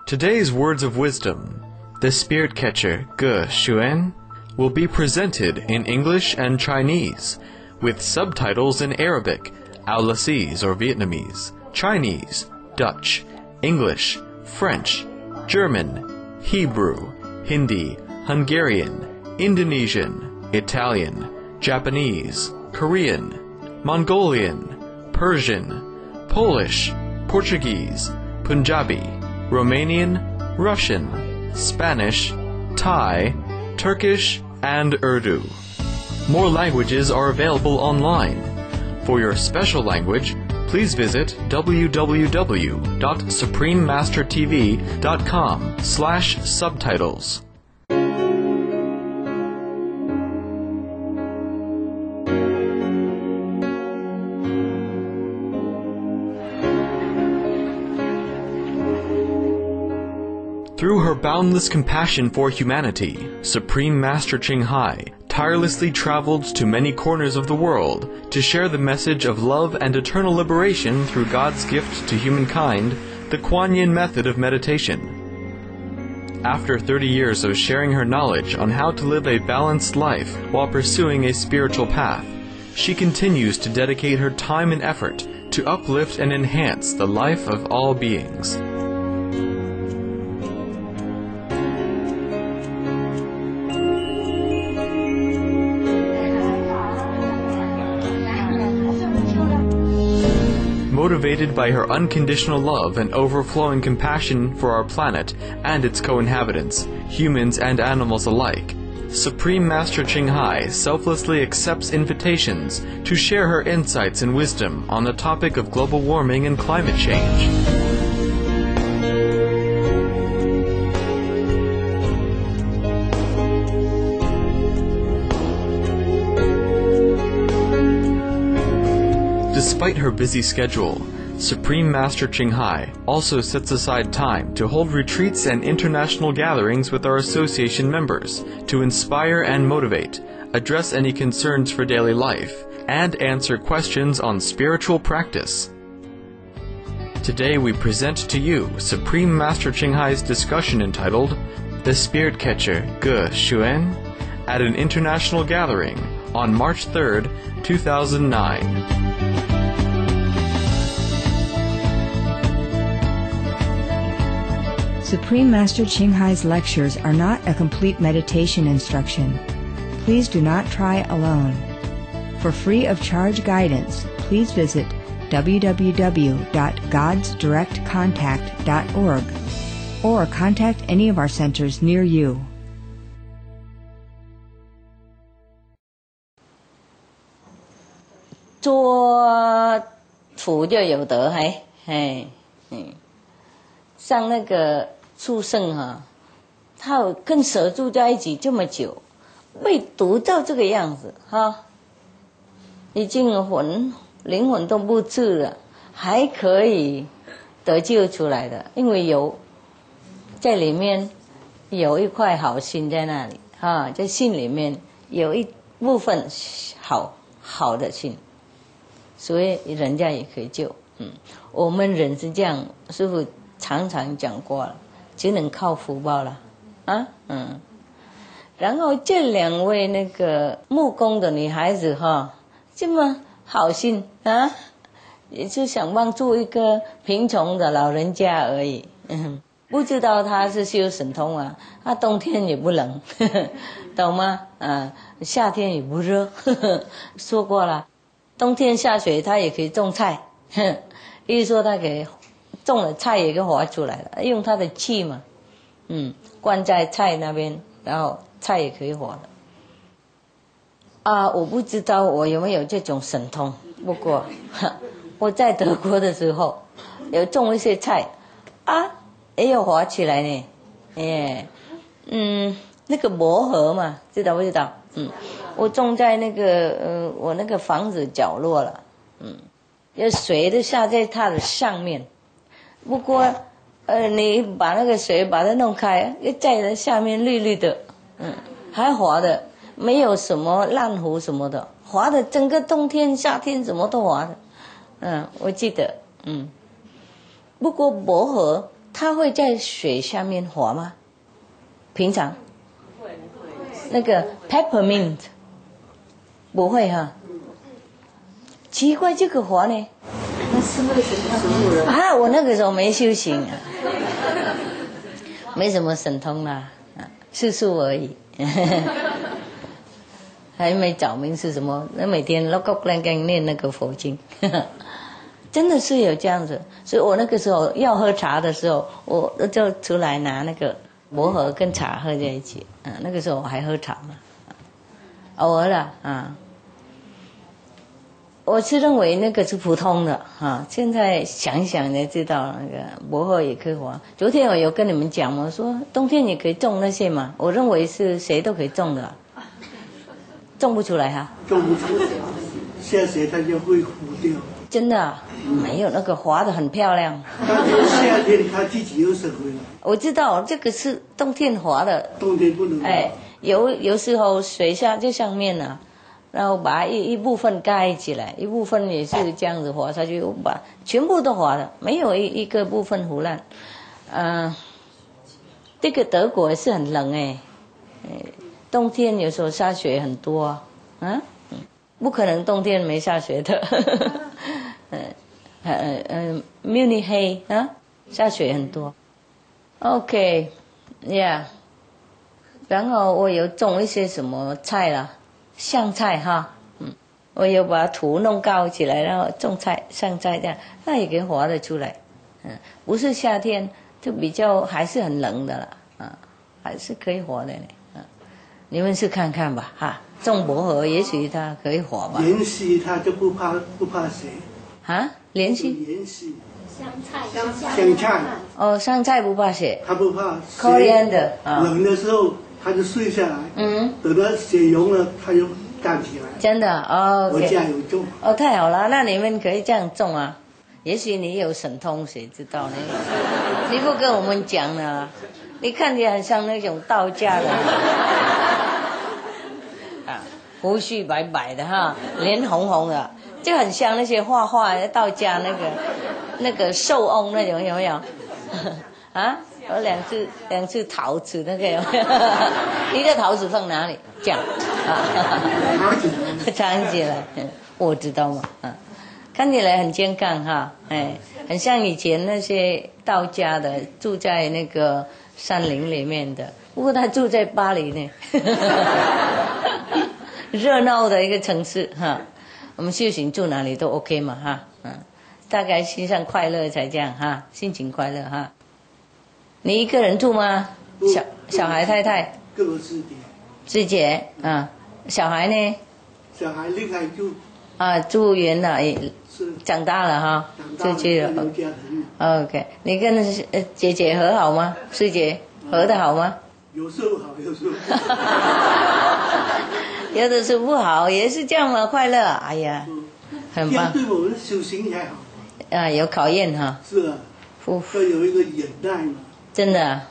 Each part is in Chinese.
Today's words of wisdom, the spirit catcher Ge Xuan, will be presented in English and Chinese, with subtitles in Arabic, Aulacese or Vietnamese, Chinese, Dutch, English, French, German, Hebrew, Hindi, Hungarian, Indonesian, Italian, Japanese, Korean, Mongolian, Persian, Polish, Portuguese, Punjabi, Romanian, Russian, Spanish, Thai, Turkish, and Urdu. More languages are available online. For your special language, please visit www.suprememastertv.com/subtitles. Through her boundless compassion for humanity, Supreme Master Ching Hai tirelessly traveled to many corners of the world to share the message of love and eternal liberation through God's gift to humankind, the Kuan Yin method of meditation. After 30 years of sharing her knowledge on how to live a balanced life while pursuing a spiritual path, she continues to dedicate her time and effort to uplift and enhance the life of all beings. Motivated by her unconditional love and overflowing compassion for our planet and its co-inhabitants, humans and animals alike, Supreme Master Ching Hai selflessly accepts invitations to share her insights and wisdom on the topic of global warming and climate change. Despite her busy schedule, Supreme Master Ching Hai also sets aside time to hold retreats and international gatherings with our association members to inspire and motivate, address any concerns for daily life, and answer questions on spiritual practice. Today we present to you Supreme Master Ching Hai's discussion entitled The Spirit Catcher Ge Xuan at an international gathering on March 3rd, 2009. Supreme Master Ching Hai's lectures are not a complete meditation instruction. Please do not try alone. For free of charge guidance, please visit www.godsdirectcontact.org or contact any of our centers near you. 做福就有德，像那个畜生哈，他跟蛇住在一起这么久，被毒到这个样子哈，已经灵魂都不治了，还可以得救出来的，因为有在里面有一块好心在那里哈，在心里面有一部分好的心，所以人家也可以救。我们人是这样，师父常常讲过了，只能靠福报了啊。然后这两位那个木工的女孩子哈，这么好心啊，也是想帮助一个贫穷的老人家而已。不知道他是修神通啊，他冬天也不冷，懂吗？夏天也不热，说过了，冬天下雪他也可以种菜，意思说他可以种了菜也给活出来了，用他的气嘛，灌在菜那边，然后菜也可以活的。我不知道我有没有这种神通，不过我在德国的时候有种一些菜也有活起来呢。那个磨合嘛，知道不知道？我种在那个我那个房子角落了，有水都下在它的上面。不过你把那个水把它弄开，在它下面绿绿的，还滑的，没有什么烂糊什么的，滑的整个冬天夏天什么都滑的。我记得，不过磨合它会在水下面活吗？平常？那个 peppermint 不会哈。奇怪，这个活呢？ 那是为什么？ 啊，我那个时候没修行啊，没什么神通啦，术数而已，还没找明是什么。那每天lock up念那个佛经，真的是有这样子。所以我那个时候要喝茶的时候，我就出来拿那个薄荷跟茶喝在一起。那个时候我还喝茶嘛，偶尔啦啊。我是认为那个是普通的哈，现在想一想才知道那个薄荷也可以活。昨天我有跟你们讲嘛，我说冬天也可以种那些嘛，我认为是谁都可以种的，种不出来哈。 种不出来，下雪它就会糊掉。 真的啊，没有那个滑得很漂亮。 但是夏天它自己又生回来。 我知道这个是冬天滑的， 冬天不能。 哎，有时候水下就上面了。然后把一部分盖起来，一部分也是这样子滑下去，把全部都滑了，没有一个部分糊烂。这个德国也是很冷冬天有时候下雪很多不可能冬天没下雪的。慕尼黑下雪很多。OK， yeah， 然后我有种一些什么菜啦。香菜哈，我有把土弄高起来，然后种菜、香菜这样，那也可以活得出来。不是夏天就比较还是很冷的了还是可以活的呢。你们去看看吧哈，种薄荷也许它可以活吧。 莲溪它就不怕水莲溪？ 莲溪。 香菜哦，香菜不怕血。 它不怕。 Coriander 冷的时候。它就睡下来，等到血溶了，它就干起来。 真的哦， 我家有种。 哦，太好了，那你们可以这样种啊。也许你有神通，谁知道呢？你不跟我们讲呢？你看起来很像那种道家的，胡须白白的哈，脸红红的，就很像那些画画的道家那个寿翁那种，有没有？有两只桃子那个有没有？一个桃子放哪里？这样藏起来，我知道嘛看起来很健康哈，很像以前那些道家的住在那个山林里面的，不过他住在巴黎呢，热闹的一个城市哈。我们修行住哪里都 OK 嘛哈，大概心上快乐才这样哈，心情快乐哈。你一个人住吗？小孩太太？ 跟我师姐。 师姐小孩呢？ 小孩另外住。 住远了，长大了哈，出去了。OK， 你跟姐姐和好吗？师姐和得好吗？ 有时候好，有时候不好。 有的时候不好，也是这样嘛，快乐。哎呀，很棒。 这样对我们修行还好。 有考验哈。 是啊。要有一个忍耐嘛。 真的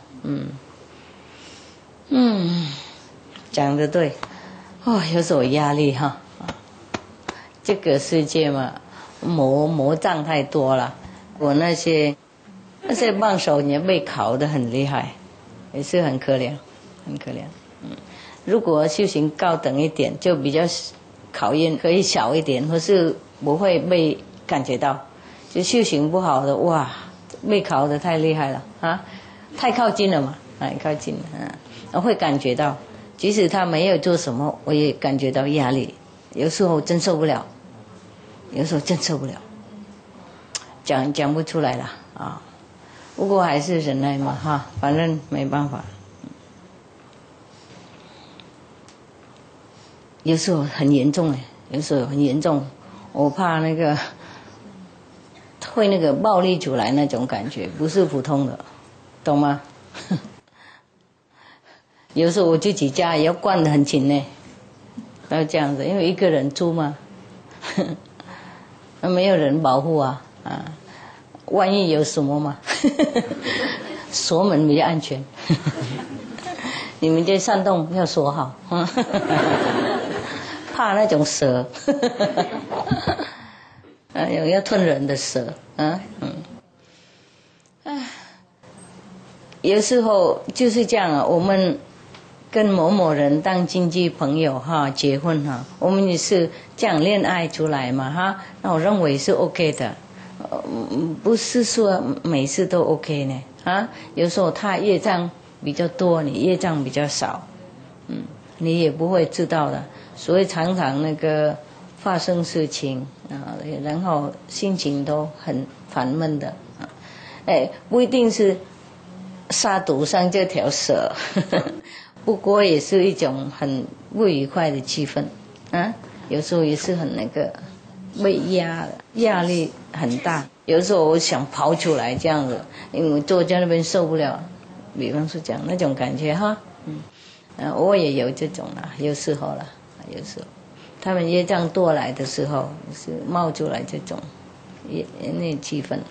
讲得对。有时候压力哈。这个世界嘛，魔障太多了。我那些棒手也被考得很厉害，也是很可怜，很可怜。如果修行高等一点，就比较考验可以小一点，或是不会被感觉到。就修行不好的，哇，被考得太厉害了太靠近了嘛，靠近了我会感觉到，即使他没有做什么，我也感觉到压力。有时候真受不了，讲不出来了不过还是忍耐嘛反正没办法。有时候很严重我怕那个会那个暴力出来那种感觉，不是普通的，懂吗？有时候我自己家也要灌得很紧呢，要这样子，因为一个人住嘛，没有人保护万一有什么嘛，锁门比较安全。你们这山洞要锁好，怕那种蛇，有要吞人的蛇有时候就是这样啊，我们跟某某人当经济朋友哈，结婚哈，我们也是这样恋爱出来嘛哈，那我认为是 OK 的，不是说每次都 OK 呢啊，有时候他业障比较多，你业障比较少，你也不会知道的，所以常常那个发生事情啊，然后心情都很烦闷的啊，不一定是杀毒上这条蛇，不过也是一种很不愉快的气氛啊。有时候也是很那个被压力很大，有时候我想跑出来这样子，因为我坐在那边受不了，比方说讲那种感觉哈，我也有这种啦，有时候啦，有时候他们业障多来的时候是冒出来这种那气氛。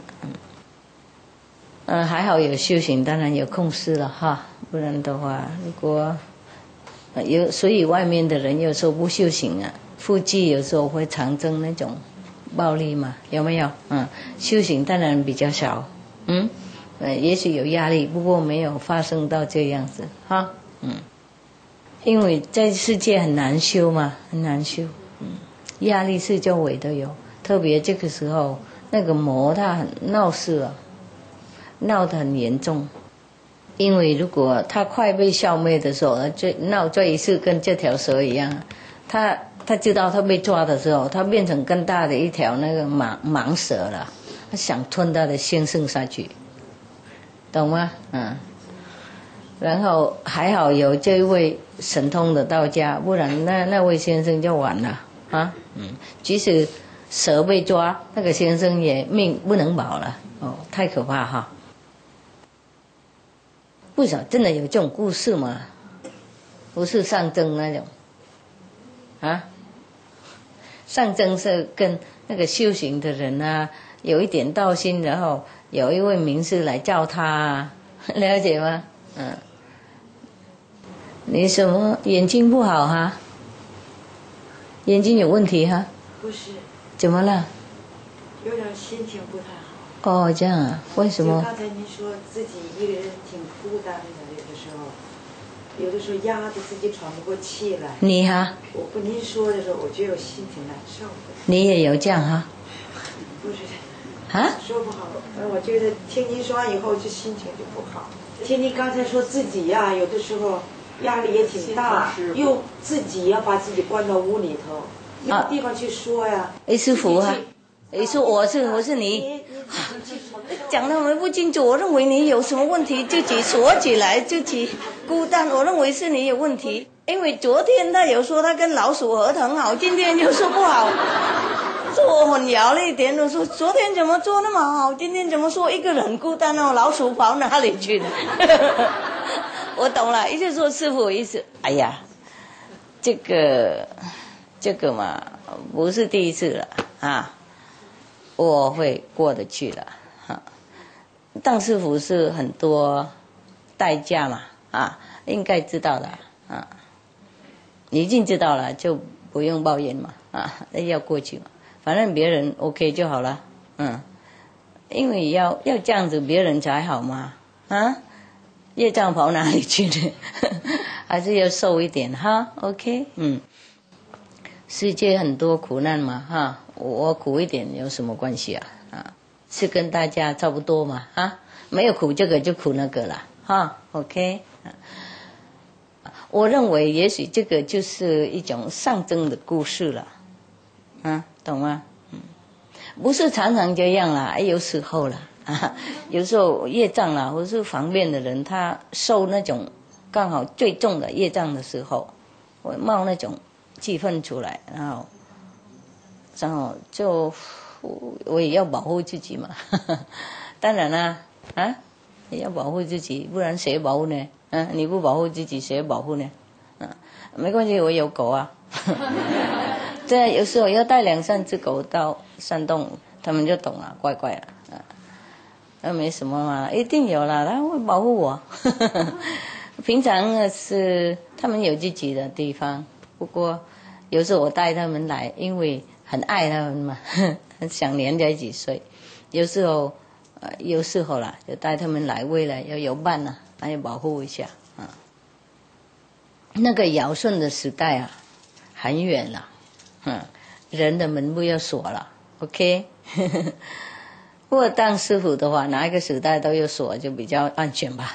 还好有修行，当然有控制了哈，不然的话，如果所以外面的人有时候不修行啊，附近有时候会常增那种暴力嘛，有没有？修行当然比较少，也许有压力，不过没有发生到这样子哈，因为在世界很难修嘛，很难修，压力是周围都有，特别这个时候那个魔它很闹事啊。闹得很严重，因为如果他快被消灭的时候，这一次跟这条蛇一样，他知道他被抓的时候，他变成更大的一条那个蟒蛇了，他想吞他的先生下去，懂吗？然后还好有这位神通的道家，不然那位先生就完了啊！即使蛇被抓，那个先生也命不能保了哦，太可怕哈！不少真的有这种故事吗？不是上增那种啊，上增是跟那个修行的人啊有一点道心，然后有一位名士来叫他啊，了解吗？你什么眼睛不好哈？眼睛有问题哈？ 不是。 怎么了？ 有点心情不太好。 哦，这样啊？为什么？ 就刚才您说自己一个人挺孤单的，有的时候压得自己喘不过气来。 你哈？ 我跟您说的时候，我觉得我心挺难受的。 你也有这样哈？ 不是。 啊？ 说不好，我觉得听您说完以后，就心情就不好。听您刚才说自己呀，有的时候压力也挺大，又自己要把自己关到屋里头，没有地方去说呀。 师傅啊，说我是你，讲得不清楚。我认为你有什么问题，自己锁起来，自己孤单。我认为是你有问题，因为昨天他有说他跟老鼠合得很好，今天又说不好，说我混淆了一点。我说昨天怎么做那么好，今天怎么说一个人孤单哦？老鼠跑哪里去了？我懂了，意思说师傅意思，哎呀，这个嘛，不是第一次了啊，我会过得去了啊。当师傅是很多代价嘛啊，应该知道的啊，已经知道了就不用抱怨嘛啊，要过去嘛，反正别人 OK 就好了，因为要这样子别人才好嘛啊。业障跑哪里去呢？还是要受一点哈 ，OK，世界很多苦难嘛哈，我苦一点有什么关系啊？是跟大家差不多嘛哈，没有苦这个就苦那个了哈 ，OK，我认为也许这个就是一种上增的故事了，懂吗？不是常常这样啦，有时候啦。有时候业障啦，或是方便的人，他受那种刚好最重的业障的时候，会冒那种气氛出来，然后就我也要保护自己嘛。当然啦，也要保护自己，不然谁保护呢？你不保护自己，谁保护呢？没关系，我有狗啊。对，有时候要带2-3只狗到山洞，他们就懂了，乖乖了。没什么嘛，一定有啦，他会保护我。平常是他们有自己的地方，不过有时候我带他们来，因为很爱他们嘛，很想黏在一起睡。有时候有时候啦，就带他们来，为了要有伴啊，还要保护一下啊。那个尧舜的时代啊，很远了，人的门不要锁了 ，OK 。不过当师傅的话，哪一个时代都有锁，就比较安全吧。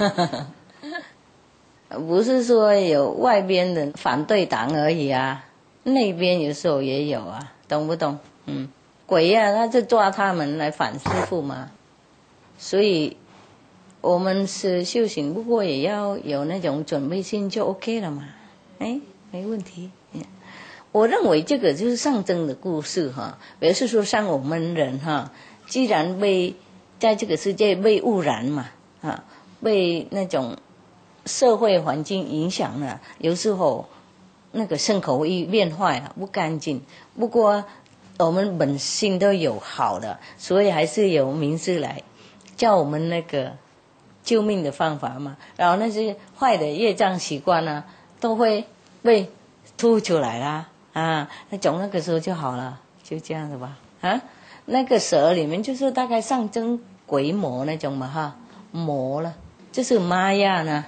不是说有外边的反对党而已啊，那边有时候也有啊，懂不懂？鬼呀，他就抓他们来反师傅嘛。所以我们是修行，不过也要有那种准备心就 OK 了嘛。没问题。我认为这个就是象征的故事哈，也是说像我们人哈，既然在这个世界被污染嘛，被那种社会环境影响了，有时候那个身口意变坏了，不干净。不过我们本性都有好的，所以还是有名师来教我们那个救命的方法嘛。然后那些坏的业障习惯呢，都会被吐出来啦。那从那个时候就好了，就这样子吧。那个蛇里面就是大概象征鬼魔那种嘛魔了，就是玛雅呢，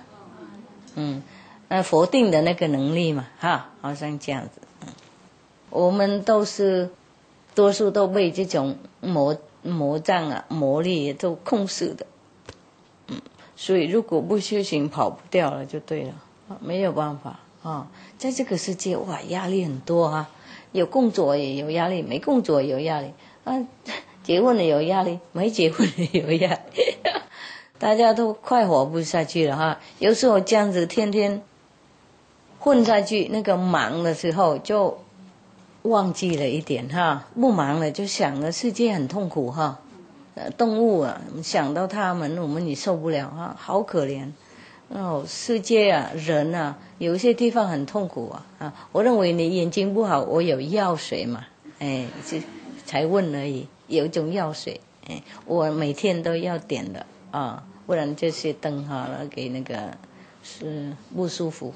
佛定的那个能力嘛好像这样子。我们多数都被这种魔障啊魔力都控制的，所以如果不修行跑不掉了就对了，没有办法。在这个世界哇，压力很多啊，有工作也有压力，没工作也有压力结婚了有压力，没结婚也有压力大家都快活不下去了有时候这样子天天混下去，那个忙的时候就忘记了一点不忙了就想了世界很痛苦动物啊，想到他们我们也受不了好可怜。世界啊，人啊，有些地方很痛苦我认为你眼睛不好，我有药水嘛，就才问而已，有一种药水，我每天都要点的不然这些灯给那个是不舒服。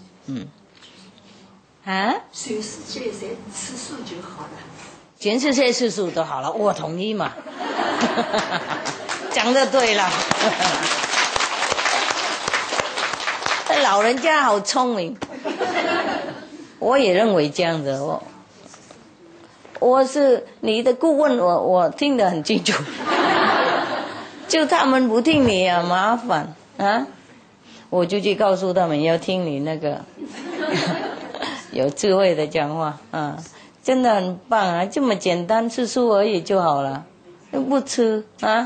全世界谁吃素就好了， 全世界吃素都好了，我同意嘛。讲得对了。老人家好聪明，我也认为这样子。我是你的顾问，我听得很清楚。就他们不听你麻烦我就去告诉他们要听你那个有智慧的讲话真的很棒这么简单，吃素而已就好了，不吃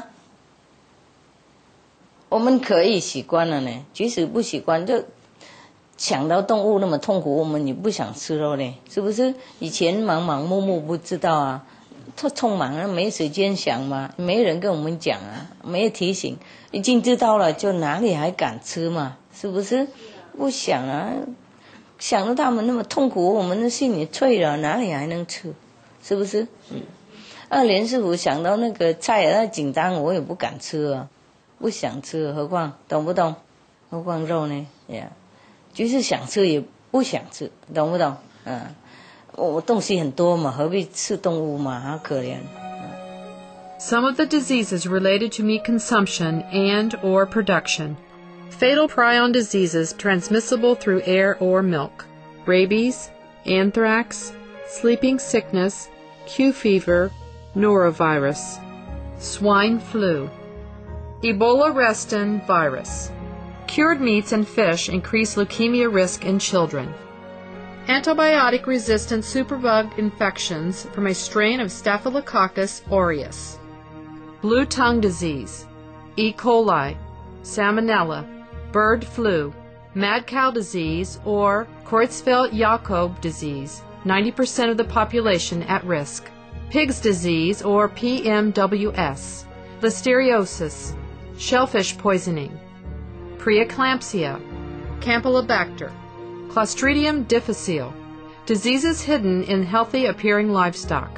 我们可以习惯了呢，即使不习惯，就想到动物那么痛苦，我们也不想吃肉呢，是不是？以前忙忙碌碌不知道太匆忙了，没时间想嘛，没人跟我们讲没有提醒，已经知道了，就哪里还敢吃嘛？是不是？不想想到他们那么痛苦，我们的心也脆了，哪里还能吃？是不是？连师傅想到那个菜那紧张，我也不敢吃不想吃，何况懂不懂？何况肉呢？就是想吃也不想吃，懂不懂？我东西很多嘛，何必吃动物嘛？好可怜。 Some of the diseases related to meat consumption and or production. Fatal prion diseases transmissible through air or milk. Rabies, anthrax, sleeping sickness, Q fever, norovirus. Swine flu. Ebola restin virus. Cured meats and fish increase leukemia risk in children. Antibiotic-resistant superbug infections from a strain of Staphylococcus aureus. Blue tongue disease, E. coli, salmonella, bird flu, mad cow disease, or Creutzfeldt-Jakob disease, 90% of the population at risk. Pig's disease, or PMWS, listeriosis, shellfish poisoning, preeclampsia, Campylobacter, Clostridium difficile, diseases hidden in healthy-appearing livestock.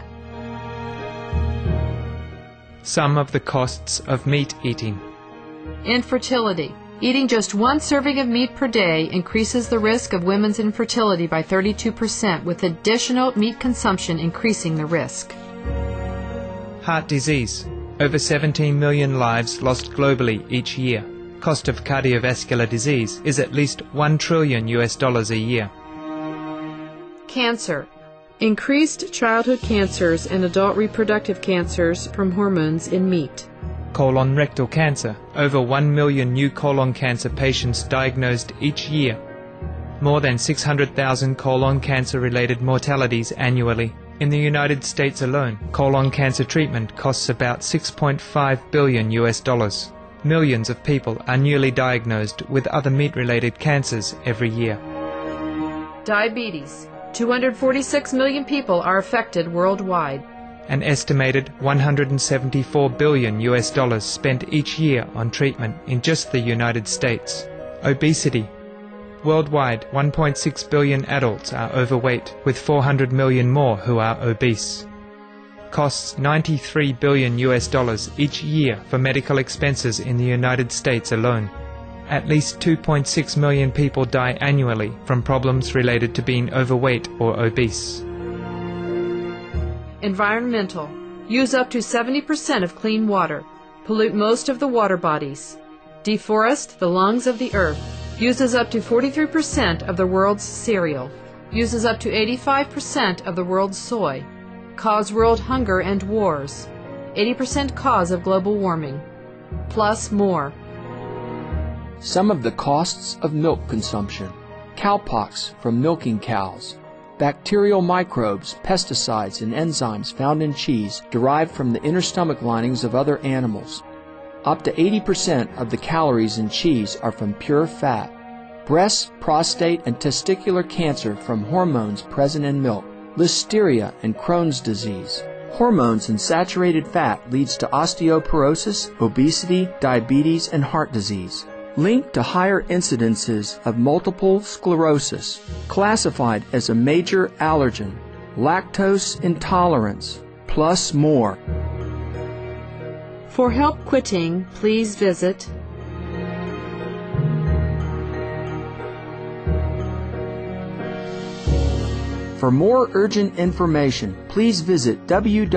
Some of the costs of meat eating. Infertility. Eating just one serving of meat per day increases the risk of women's infertility by 32%, with additional meat consumption increasing the risk. Heart disease. Over 17 million lives lost globally each year. Cost of cardiovascular disease is at least $1 trillion a year. Cancer. Increased childhood cancers and adult reproductive cancers from hormones in meat. Colon rectal cancer. Over 1 million new colon cancer patients diagnosed each year. More than 600,000 colon cancer-related mortalities annually. In the United States alone, colon cancer treatment costs about $6.5 billion. Millions of people are newly diagnosed with other meat-related cancers every year. Diabetes. 246 million people are affected worldwide. An estimated $174 billion spent each year on treatment in just the United States. Obesity. Worldwide, 1.6 billion adults are overweight, with 400 million more who are obese. Costs $93 billion each year for medical expenses in the United States alone. At least 2.6 million people die annually from problems related to being overweight or obese. Environmental. Use up to 70% of clean water. Pollute most of the water bodies. Deforest the lungs of the earth. Uses up to 43% of the world's cereal. Uses up to 85% of the world's soy. Cause world hunger and wars. 80% cause of global warming. Plus more. Some of the costs of milk consumption. Cowpox from milking cows. Bacterial microbes, pesticides, and enzymes found in cheese derived from the inner stomach linings of other animals. Up to 80% of the calories in cheese are from pure fat. Breast, prostate, and testicular cancer from hormones present in milk. Listeria and Crohn's disease. Hormones in saturated fat leads to osteoporosis, obesity, diabetes, and heart disease. Linked to higher incidences of multiple sclerosis, classified as a major allergen, lactose intolerance, plus more. For help quitting, please visit For more urgent information, please visit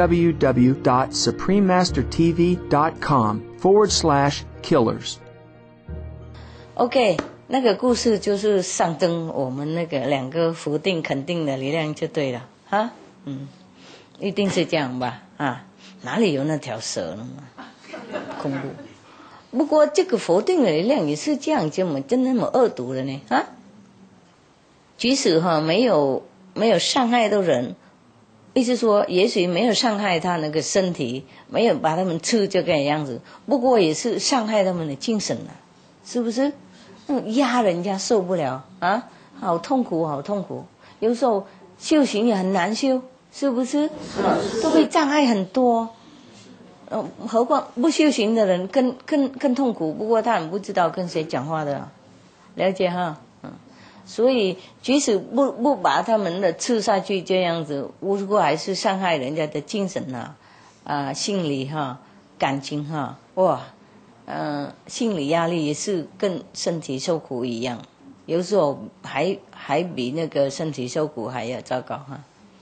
www.suprememastertv.com/killers. OK， 那个故事就是象征我们那个两个否定肯定的力量就对了哈，一定是这样吧啊，哪里有那条蛇呢嘛，恐怖。不过这个否定的力量也是这样，就真那么恶毒的呢啊？即使没有伤害到人，意思说也许没有伤害他那个身体，没有把他们吃这个样子，不过也是伤害他们的精神了，是不是？压人家受不了啊，好痛苦好痛苦，有时候修行也很难修，是不是？都会障碍很多，何况不修行的人更痛苦，不过他们不知道跟谁讲话的，了解哈？所以即使不把他们的吃下去这样子，不过还是伤害人家的精神心理感情哇。心理压力也是跟身体受苦一样，有时候还比那个身体受苦还要糟糕哈。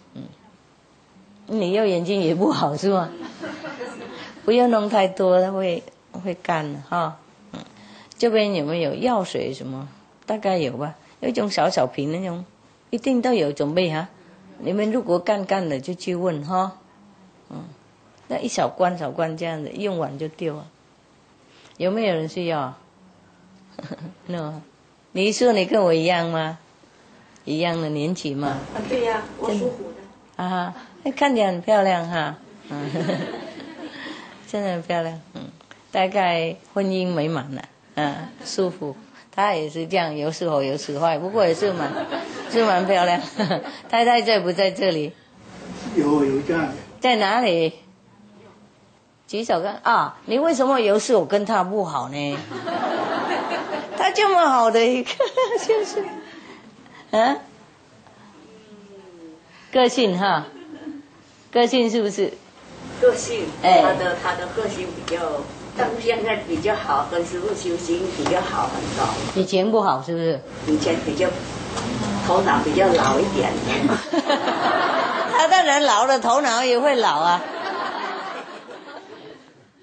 你右眼睛也不好是吗？不要弄太多，它会干哈。这边有没有药水什么？大概有吧，有一种小瓶那种，一定都有准备哈。你们如果干的就去问哈。那一小罐这样子，用完就丢了。有没有人需要？no， 你说你跟我一样吗？一样的年纪吗？ 对呀，我属虎的。 啊，看起来很漂亮哈，真的很漂亮，大概婚姻美满了，舒服。他也是这样，有时好有时坏，不过也是蛮漂亮。太太在不在这里？ 有在。 在哪里？举手看啊！你为什么有时我跟他不好呢？他这么好的一个，就是个性哈，个性是不是？ 个性，他的个性比较，但现在比较好，跟师父修行比较好很多。 以前不好是不是？ 以前比较头脑比较老一点。 他当然老了，头脑也会老啊。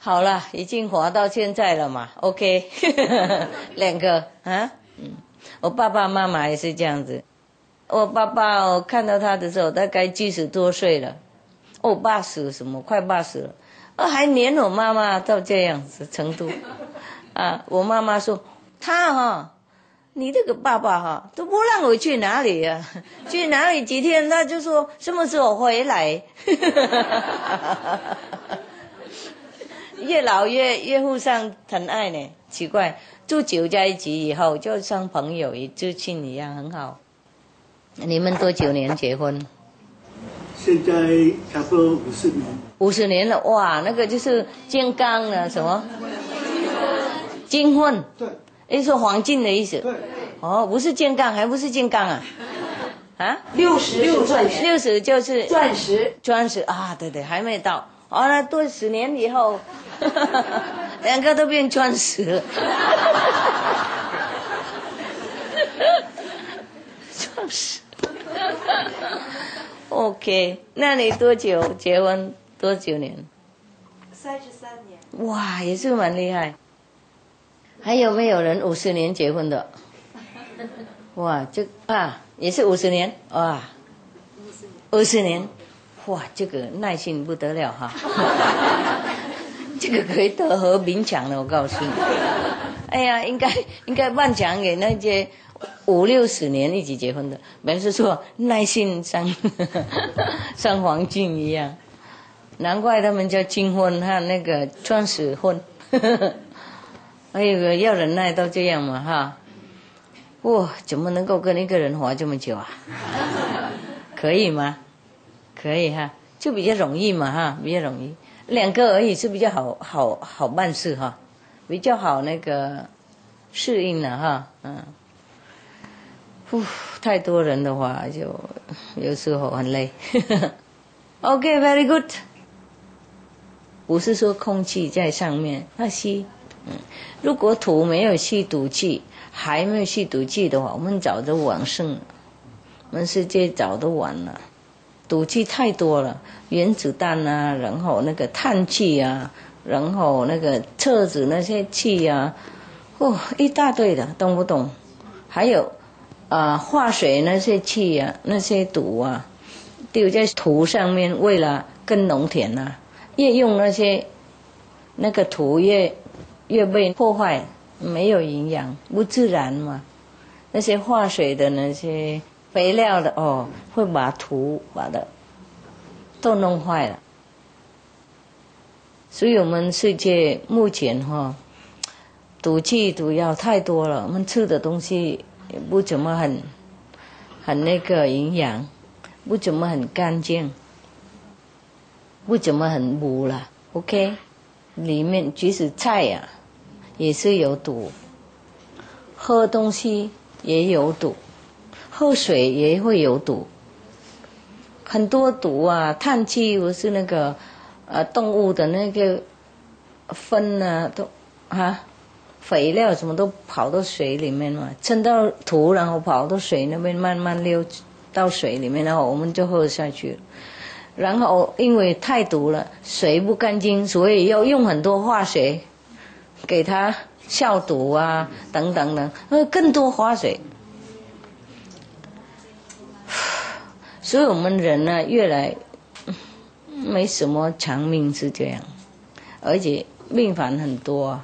好了，已经活到现在了嘛 ，OK， 2个啊，我爸爸妈妈也是这样子。我爸爸我看到他的时候，大概70多岁了，80什么，快80了，还黏我妈妈到这样子程度，啊，我妈妈说他你这个爸爸都不让我去哪里啊，去哪里几天他就说什么时候回来，越老越互相疼爱呢，奇怪，住久在一起以后就像朋友一至亲一样，很好。你们多久年结婚？ 现在差不多50年。 50年了，哇，那个就是健康了，什么？金婚？ 对。 也是黄金的意思。 对。 不是健康，还不是健康啊？啊？60就是钻石啊，对，还没到。那多10年以后，2个都变钻石了。钻石。OK， 那你多久结婚？多久年 ？33年。 哇，也是蛮厉害。还有没有人50年结婚的？哇，也是50年哇，50年，哇，这个耐心不得了哈，这个可以得和平奖了，我告诉你。哎呀，应该颁奖给那些50-60年一起结婚的，没是说耐心像黄金一样，难怪他们叫金婚和那个钻石婚。还有要忍耐到这样嘛哈。哇，怎么能够跟一个人活这么久啊？可以吗？可以哈，就比较容易嘛哈，比较容易，2个而已是比较好办事哈，比较好那个适应了哈，太多人的话就有时候很累。OK, very good。不是说空气在上面，吸。如果土没有吸毒气，还没有吸毒气的话，我们早就往生了，我们世界早都完了。毒气太多了，原子弹啊，然后那个碳气啊，然后那个车子那些气啊，一大堆的，懂不懂？还有化水那些气啊，那些毒啊，丢在土上面，为了耕农田啊，越用那个土越被破坏，没有营养，不自然嘛。那些化水的那些肥料的会把土都弄坏了。所以我们世界目前毒气毒药太多了，我们吃的东西也不怎么很那个营养，不怎么很干净，不怎么很补了。OK， 里面即使菜呀也是有毒，喝东西也有毒，喝水也会有毒，很多毒啊。碳气不是那个动物的那个粪啊，都肥料什么都跑到水里面嘛，蹭到土，然后跑到水那边慢慢流到水里面，然后我们就喝下去了。然后因为太毒了，水不干净，所以要用很多化学给它消毒啊，等等的，更多化水。所以我们人呢，越来没什么长命是这样，而且病患很多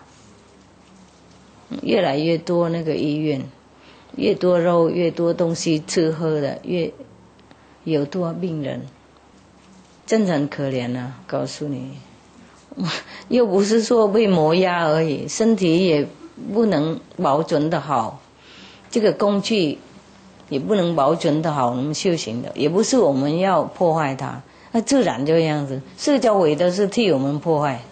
越来越多那个医院，越多肉，越多东西吃喝的，越有多病人，真的很可怜啊！告诉你。又不是说被磨压而已，身体也不能保存的好，这个工具也不能保存的好，我们修行的也不是我们要破坏它，那自然就这样子，社交委都是替我们破坏。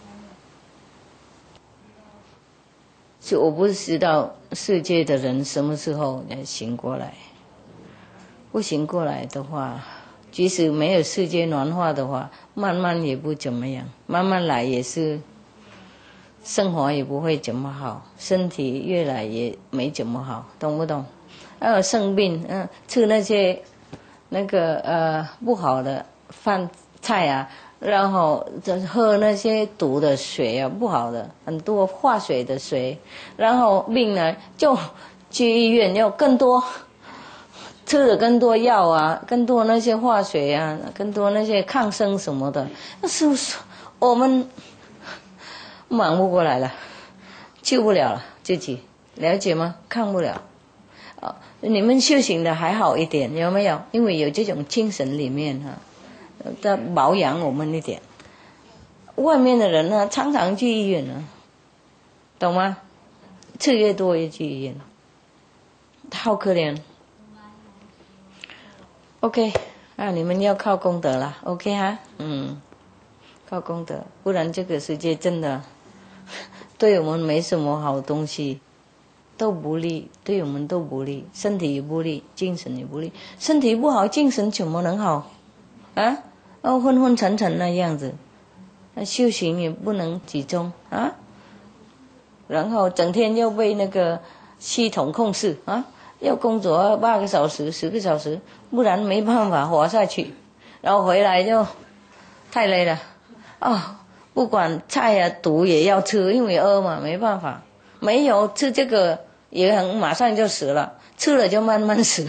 所以我不知道世界的人什么时候才醒过来，不醒过来的话，即使没有世界暖化的话，慢慢也不怎么样，慢慢来也是生活也不会怎么好，身体越来也没怎么好，懂不懂？生病，吃那些那个不好的饭菜啊， 然后喝那些毒的水啊，不好的，很多化水的水，然后病呢就去医院要更多，吃了更多药啊，更多那些化水啊，更多那些抗生什么的，那是不是我们忙不过来了，救不了了自己，了解吗？看不了。你们修行的还好一点，有没有？因为有这种精神里面哈，在保养我们一点。外面的人呢，常常去医院呢，懂吗？吃越多越去医院，好可怜。OK， 你们要靠功德了 ，OK 哈，靠功德，不然这个世界真的对我们没什么好东西。都不利，对我们都不利，身体也不利，精神也不利。身体不好，精神怎么能好啊？昏昏沉沉那样子，修行也不能集中啊。然后整天又被那个系统控制啊，要工作8个小时、10个小时，不然没办法活下去。然后回来就太累了不管菜啊毒也要吃，因为饿嘛，没办法。没有吃这个也很马上就死了，吃了就慢慢死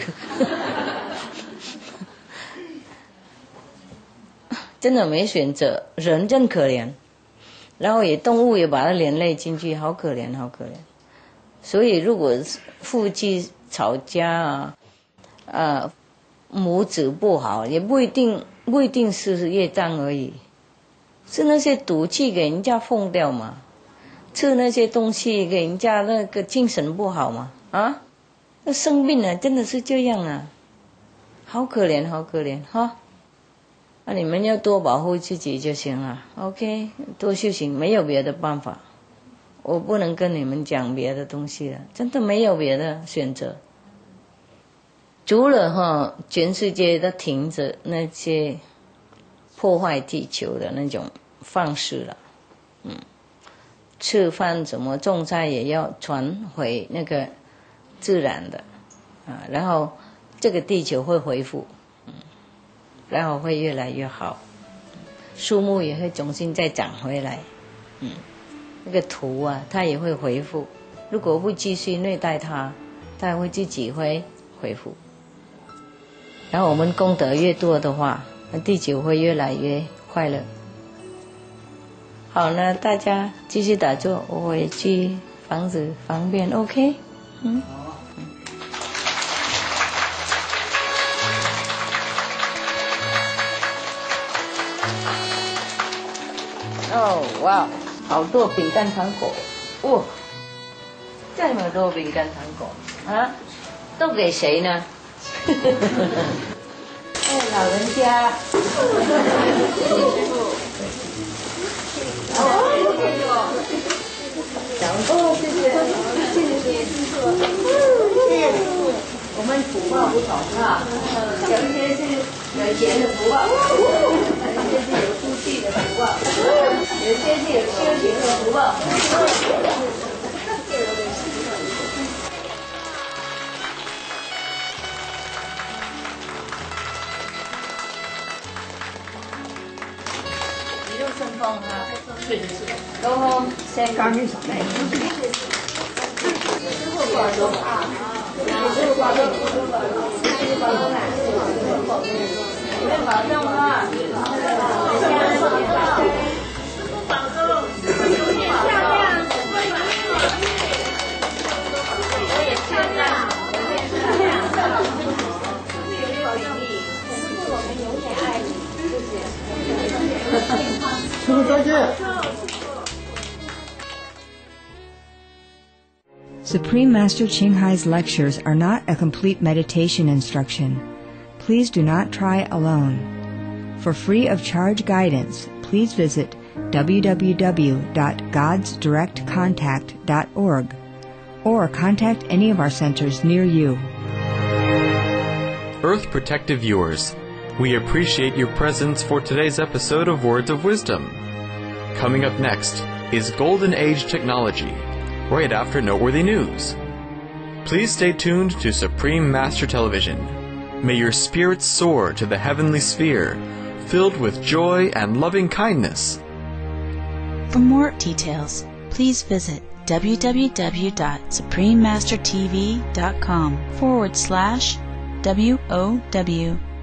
真的没选择，人真可怜。然后动物也把它连累进去，好可怜好可怜。所以如果夫妻吵架母子不好，也不一定是业障而已，是那些毒气给人家放掉嘛，吃那些东西给人家那个精神不好嘛那生病了真的是这样啊，好可怜好可怜哈。你们要多保护自己就行了 ，OK， 多修行，没有别的办法，我不能跟你们讲别的东西了，真的没有别的选择，除了全世界都停止那些破坏地球的那种方式了，吃饭什么种菜也要传回那个自然的然后这个地球会恢复，然后会越来越好，树木也会重新再长回来，那个土它也会恢复，如果不继续虐待它会自己会恢复，然后我们功德越多的话，地球会越来越快乐。好，那大家继续打坐，我回去房子方便 OK。哇，好多饼干糖果，这么多饼干糖果都给谁呢？老人家。我们福报不同有一些是有钱的福报，有些是有出息的福报，有些是有修行的福报。一路顺风是Go home, say goodbye. 保重啊！ Supreme Master Ching Hai's lectures are not a complete meditation instruction. Please do not try alone. For free of charge guidance, please visit www.godsdirectcontact.org or contact any of our centers near you. Earth Protective viewers, we appreciate your presence for today's episode of Words of Wisdom. Coming up next is Golden Age Technology, right after noteworthy news. Please stay tuned to Supreme Master Television. May your spirits soar to the heavenly sphere, filled with joy and loving kindness. For more details, please visit www.suprememastertv.com/WOW